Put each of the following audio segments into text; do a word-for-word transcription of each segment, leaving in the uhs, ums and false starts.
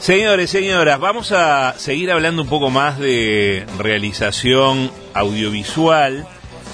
Señores, señoras, vamos a seguir hablando un poco más de realización audiovisual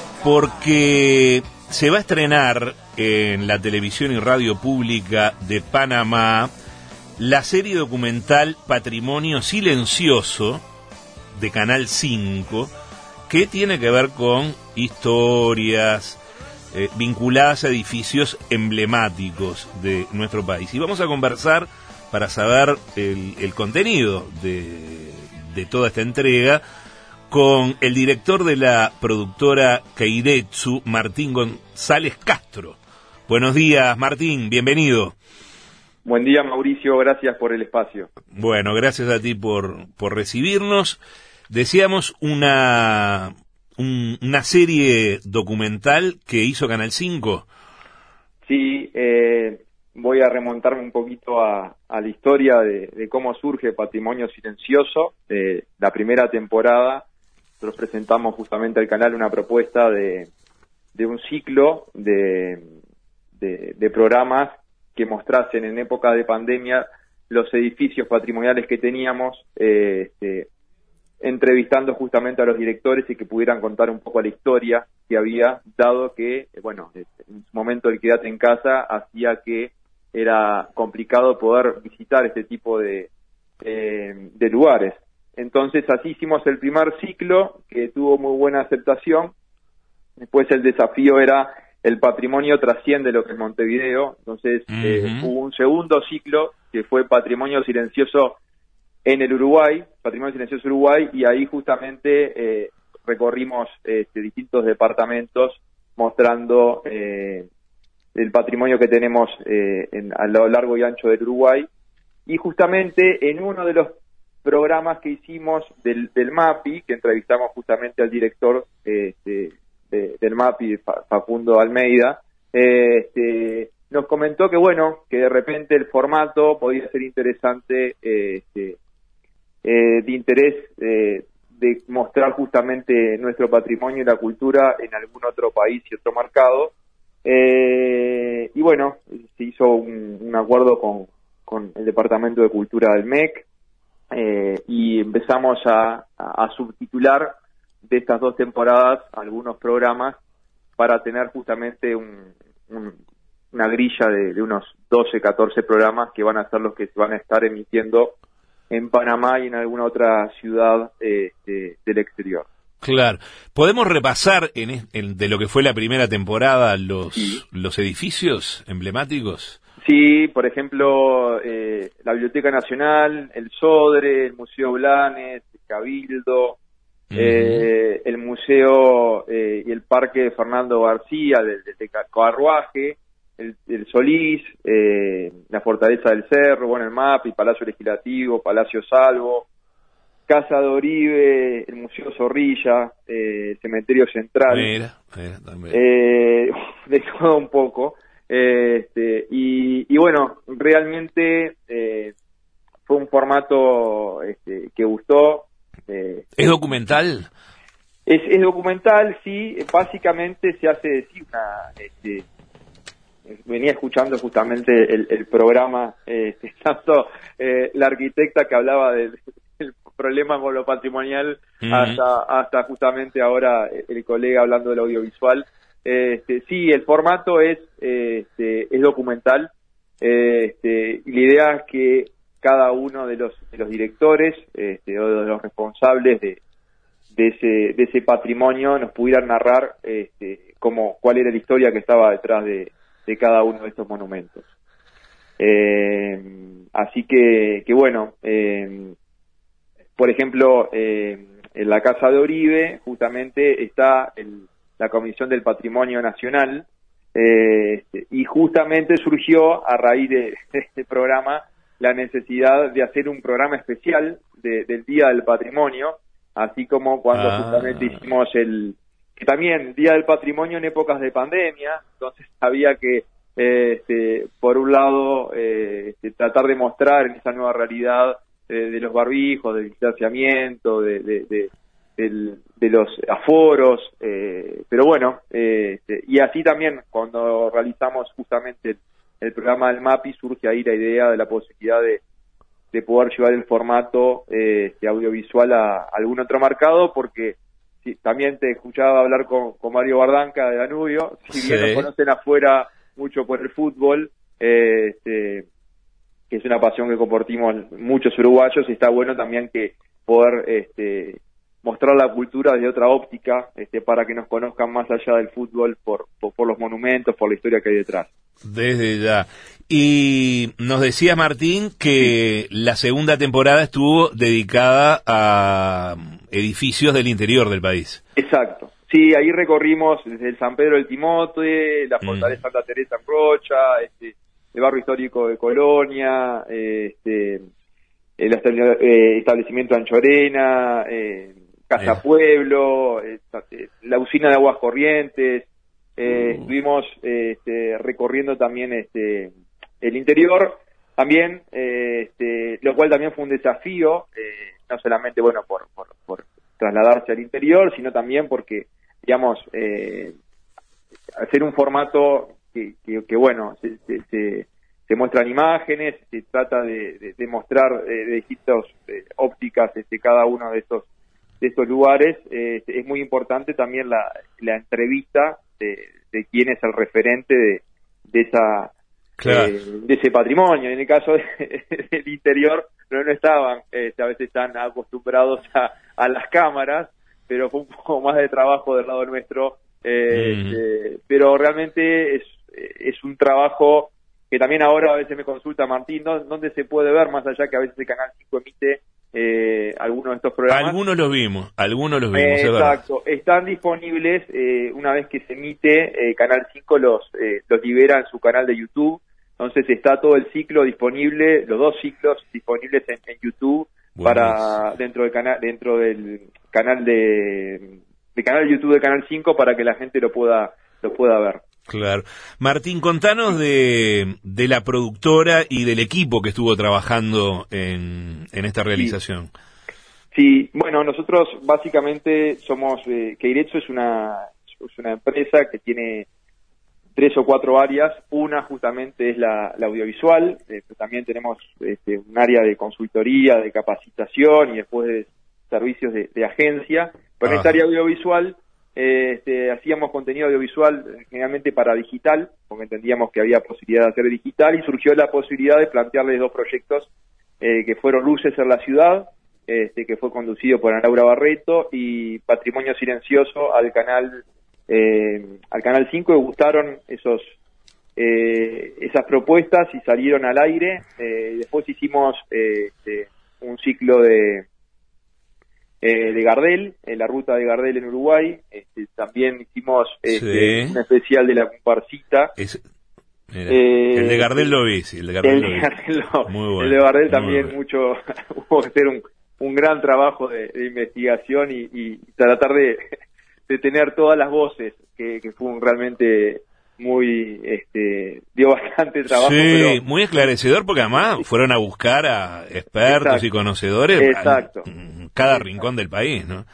porque se va a estrenar en la televisión y radio pública de Panamá la serie documental Patrimonio Silencioso de Canal cinco, que tiene que ver con historias eh, vinculadas a edificios emblemáticos de nuestro país. Y vamos a conversar para saber el, el contenido de, de toda esta entrega con el director de la productora Keiretsu, Martín González Castro. Buenos días, Martín, bienvenido. Buen día, Mauricio, gracias por el espacio. Bueno, gracias a ti por, por recibirnos. Decíamos una, un, una serie documental que hizo Canal cinco. Sí, eh, voy a remontarme un poquito a, a la historia de, de cómo surge Patrimonio Silencioso. Eh, la primera temporada, nosotros presentamos justamente al canal una propuesta de, de un ciclo de, de, de programas que mostrasen en época de pandemia los edificios patrimoniales que teníamos, eh, este, entrevistando justamente a los directores y que pudieran contar un poco la historia que había, dado que, bueno, en su momento el quédate en casa hacía que era complicado poder visitar este tipo de, eh, de lugares. Entonces así hicimos el primer ciclo, que tuvo muy buena aceptación. Después el desafío era el patrimonio trasciende lo que es Montevideo. Entonces uh-huh. eh, hubo un segundo ciclo que fue Patrimonio Silencioso en el Uruguay, Patrimonio Silencioso Uruguay, y ahí justamente eh, recorrimos este, distintos departamentos mostrando eh, el patrimonio que tenemos eh, en, a lo largo y ancho del Uruguay. Y justamente en uno de los programas que hicimos del, del MAPI, que entrevistamos justamente al director eh, este, de, del MAPI, Facundo Almeida, eh, este, nos comentó que bueno, que de repente el formato podía ser interesante, eh, este, eh, de interés eh, de mostrar justamente nuestro patrimonio y la cultura en algún otro país y otro mercado. Eh, y bueno, se hizo un, un acuerdo con, con el Departamento de Cultura del M E C, eh, y empezamos a, a, a subtitular de estas dos temporadas algunos programas para tener justamente un, un, una grilla de, de unos doce, catorce programas que van a ser los que se van a estar emitiendo en Panamá y en alguna otra ciudad eh, de, del exterior. Claro. ¿Podemos repasar en, en de lo que fue la primera temporada los, sí. los edificios emblemáticos? Sí, por ejemplo, eh, la Biblioteca Nacional, el Sodre, el Museo Blanes, el Cabildo, uh-huh. eh, el Museo eh, y el Parque de Fernando García, de, de, de Carruaje, el, el Solís, eh, la Fortaleza del Cerro, bueno, el MAPI, Palacio Legislativo, Palacio Salvo, Casa de Oribe, el Museo Zorrilla, eh, el Cementerio Central. Mira, mira, también. Eh, de todo un poco. Eh, este, y, y bueno, realmente eh, fue un formato este, que gustó. Eh, ¿Es documental? Es, es documental, sí. Básicamente se hace decir una... Este, venía escuchando justamente el, el programa, eh, tanto eh, la arquitecta que hablaba del, del problema con lo patrimonial, uh-huh. hasta hasta justamente ahora el colega hablando del audiovisual. Este, sí, el formato es este, es documental, este, y la idea es que cada uno de los de los directores este, o de los responsables de de ese de ese patrimonio nos pudieran narrar este, cómo cuál era la historia que estaba detrás de de cada uno de estos monumentos. Eh, así que, que bueno, eh, por ejemplo, eh, en la Casa de Oribe justamente está el, la Comisión del Patrimonio Nacional, eh, y justamente surgió a raíz de, de este programa la necesidad de hacer un programa especial de, del Día del Patrimonio, así como cuando ah. justamente hicimos el que también Día del Patrimonio en épocas de pandemia, entonces había que, eh, este, por un lado, eh, este, tratar de mostrar en esa nueva realidad eh, de los barbijos, del distanciamiento, de, de, de, de, de los aforos, eh, pero bueno, eh, este, y así también cuando realizamos justamente el, el programa del MAPI surge ahí la idea de la posibilidad de de poder llevar el formato eh, este, audiovisual a, a algún otro mercado, porque sí, también te escuchaba hablar con, con Mario Bardanca de Danubio, si bien sí. nos conocen afuera mucho por el fútbol, eh, este, que es una pasión que compartimos muchos uruguayos, y está bueno también que poder este, mostrar la cultura desde otra óptica, este, para que nos conozcan más allá del fútbol por, por, por los monumentos, por la historia que hay detrás. Desde ya. Y nos decía Martín que sí. La segunda temporada estuvo dedicada a edificios del interior del país. Exacto. Sí, ahí recorrimos desde el San Pedro del Timote, la Fortaleza mm. Santa Teresa en Rocha, este, el barrio histórico de Colonia, este, el establecimiento de Anchorena, eh, Casa eh. Pueblo, eh, la usina de aguas corrientes. Eh, uh. Estuvimos eh, este, recorriendo también este, el interior, también, eh, este, lo cual también fue un desafío, eh, no solamente bueno por, por, por trasladarse al interior, sino también porque, digamos, eh, hacer un formato que, que, que bueno, se, se, se, se muestran imágenes, se trata de, de, de mostrar eh, de distintas eh, ópticas este, cada uno de estos de estos lugares. Eh, es muy importante también la, la entrevista de, de quién es el referente de, de esa claro. eh, de ese patrimonio. En el caso de, del interior no, no estaban, eh, a veces están acostumbrados a, a las cámaras, pero fue un poco más de trabajo del lado nuestro, eh, mm. eh, pero realmente es, es un trabajo que también ahora a veces me consulta Martín, ¿no? ¿Dónde se puede ver? Más allá que a veces el Canal cinco emite eh, algunos de estos programas. Algunos los vimos, algunos los vimos, eh, es exacto, verdad. Están disponibles, eh, una vez que se emite, eh, Canal cinco los, eh, los libera en su canal de YouTube, entonces está todo el ciclo disponible, los dos ciclos disponibles en, en YouTube, bueno, para dentro del canal dentro del canal de, de canal de YouTube de Canal cinco, para que la gente lo pueda lo pueda ver. Claro. Martín, contanos de, de la productora y del equipo que estuvo trabajando en, en esta realización. Sí. sí, bueno, nosotros básicamente somos, eh, Keiretsu es una, es una empresa que tiene tres o cuatro áreas. Una justamente es la, la audiovisual, eh, también tenemos este, un área de consultoría, de capacitación y después de servicios de, de agencia. Pero ah. en esta área audiovisual Eh, este, hacíamos contenido audiovisual generalmente para digital, porque entendíamos que había posibilidad de hacer digital, y surgió la posibilidad de plantearles dos proyectos eh, que fueron Luces en la Ciudad, este, que fue conducido por Ana Laura Barreto, y Patrimonio Silencioso al canal eh, al canal cinco, y gustaron esos eh, esas propuestas y salieron al aire. Eh, después hicimos eh, este, un ciclo de Eh, de Gardel, en la ruta de Gardel en Uruguay. Este, también hicimos este, sí. un especial de la comparsita. Es, mira, eh, el de Gardel lo vi, sí, el de Gardel, el lo, de vi. Gardel lo, Muy bueno, el de Gardel también bueno. mucho, hubo que hacer un, un gran trabajo de, de investigación y, y tratar de, de tener todas las voces, que, que fue un realmente muy, este, dio bastante trabajo. Sí, pero muy esclarecedor, porque además fueron a buscar a expertos exacto, y conocedores exacto, en cada exacto. rincón del país, ¿no?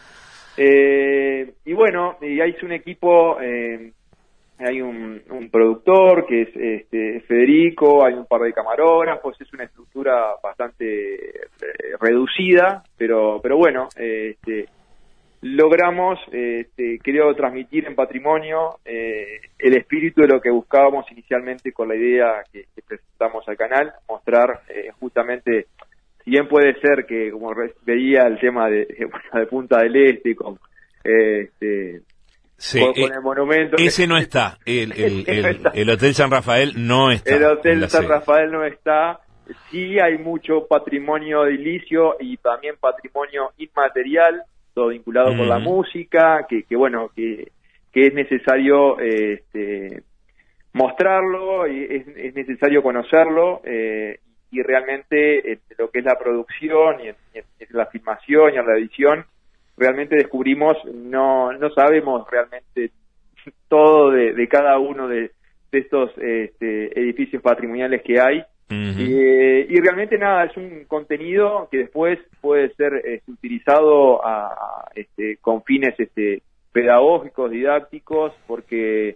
Eh, y bueno, y ahí es un equipo, eh, hay un, un productor que es este, Federico, hay un par de camarógrafos, es una estructura bastante eh, reducida, pero, pero bueno, eh, este, logramos, este, creo, transmitir en Patrimonio eh, el espíritu de lo que buscábamos inicialmente con la idea que, que presentamos al canal, mostrar eh, justamente, si bien puede ser que, como veía el tema de, de Punta del Este, con, eh, este, sí, con, con eh, el monumento... Ese no está, el, el, el, el, el Hotel San Rafael no está. El Hotel San Rafael no está. Sí hay mucho patrimonio edilicio y también patrimonio inmaterial, todo vinculado mm. con la música, que, que bueno, que, que es necesario eh, este, mostrarlo, y es, es necesario conocerlo, eh, y realmente eh, lo que es la producción y en, en la filmación y en la edición, realmente descubrimos, no no sabemos realmente todo de, de cada uno de, de estos este, edificios patrimoniales que hay. Uh-huh. y, y realmente nada, es un contenido que después puede ser este, utilizado a, a, este, con fines este, pedagógicos, didácticos, porque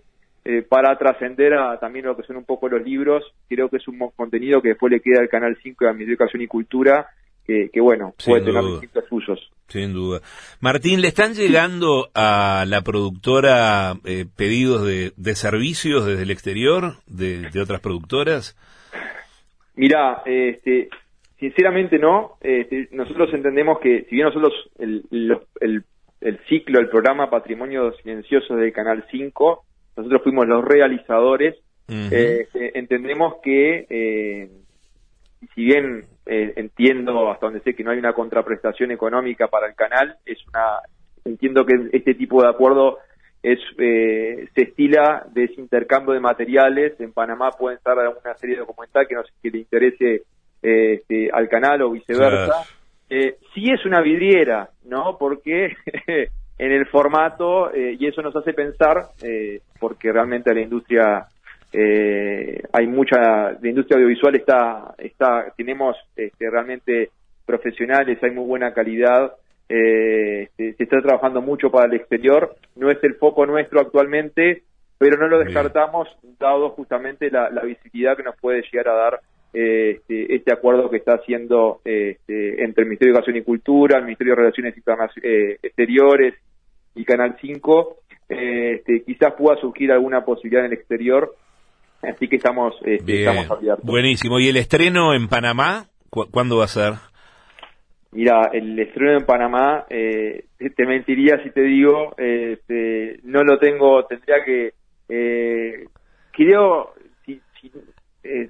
eh, para trascender a también lo que son un poco los libros. Creo que es un contenido que después le queda al Canal cinco de Ministerio de Educación y Cultura, que, que bueno, Sin puede tener duda. distintos usos. Sin duda. Martín, ¿le están llegando a la productora eh, pedidos de, de servicios desde el exterior, de, de otras productoras? Mirá, este, sinceramente no. Este, nosotros entendemos que, si bien nosotros el, el, el, el ciclo, el programa Patrimonio Silencioso del Canal cinco, nosotros fuimos los realizadores, uh-huh. eh, eh, entendemos que, eh, si bien eh, entiendo hasta donde sé que no hay una contraprestación económica para el canal, es una entiendo que este tipo de acuerdo es eh, se estila de ese intercambio de materiales. En Panamá pueden estar una serie de documental que, nos, que le interese eh, este, al canal o viceversa. Claro. Eh, sí es una vidriera, ¿no? Porque en el formato, eh, y eso nos hace pensar, eh, porque realmente la industria, eh, hay mucha, la industria audiovisual está, está tenemos este, realmente profesionales, hay muy buena calidad, eh, se, se está trabajando mucho para el exterior, no es el foco nuestro actualmente, pero no lo descartamos, dado justamente la, la visibilidad que nos puede llegar a dar eh, este, este acuerdo que está haciendo eh, este, entre el Ministerio de Educación y Cultura, el Ministerio de Relaciones eh, Exteriores y Canal cinco. Eh, este, quizás pueda surgir alguna posibilidad en el exterior, así que estamos, este, estamos abiertos. Buenísimo. ¿Y el estreno en Panamá? ¿Cu- ¿Cuándo va a ser? Mira, el estreno en Panamá, eh, te mentiría si te digo, eh, este, no lo tengo, tendría que, eh, creo, si, si, eh,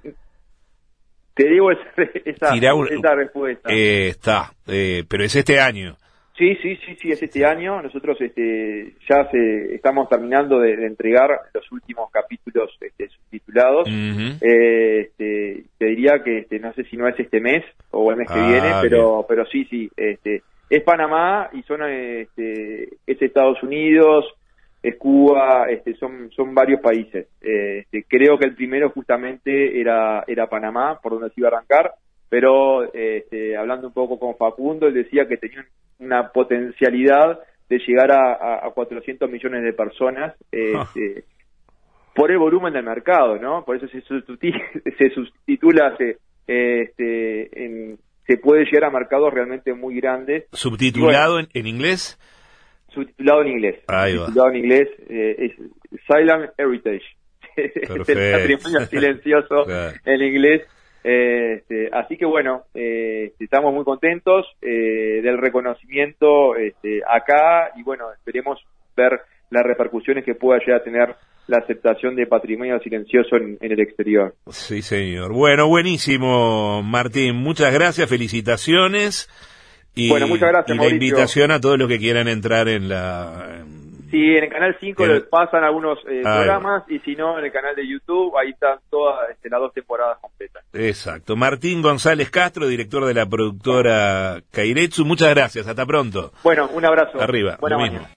te digo esa, esa, un, esa respuesta. Eh, está, eh, pero es este año. Sí, sí, sí, sí, es este año. Nosotros este, ya se, estamos terminando de, de entregar los últimos capítulos este, subtitulados. Uh-huh. eh, este, te diría que este, no sé si no es este mes o el mes que ah, viene, pero, pero sí, sí. Este, es Panamá y son este, es Estados Unidos, es Cuba, este, son, son varios países. Eh, este, creo que el primero justamente era, era Panamá, por donde se iba a arrancar, pero este, hablando un poco con Facundo, él decía que tenía una potencialidad de llegar a, a, a cuatrocientos millones de personas este, ah. por el volumen del mercado, ¿no? Por eso se sustitula, se, subtitula, se, este, en, se puede llegar a mercados realmente muy grandes. ¿Subtitulado bueno, en, en inglés? Subtitulado en inglés. Ahí va. Subtitulado en inglés, eh, es Silent Heritage. Es el patrimonio silencioso claro. en inglés. Eh, este, así que bueno, eh, estamos muy contentos eh, del reconocimiento este, acá y bueno, esperemos ver las repercusiones que pueda llegar a tener la aceptación de Patrimonio Silencioso en, en el exterior. Sí, señor. Bueno, buenísimo, Martín. Muchas gracias, felicitaciones. Y, bueno, muchas gracias, y la Mauricio. Invitación a todos los que quieran entrar en la... En... Sí, en el Canal cinco les pasan algunos eh, programas y si no, en el canal de YouTube, ahí están todas este, las dos temporadas completas. Exacto. Martín González Castro, director de la productora Kairetsu, muchas gracias. Hasta pronto. Bueno, un abrazo. Arriba. Buena lo mañana. mismo.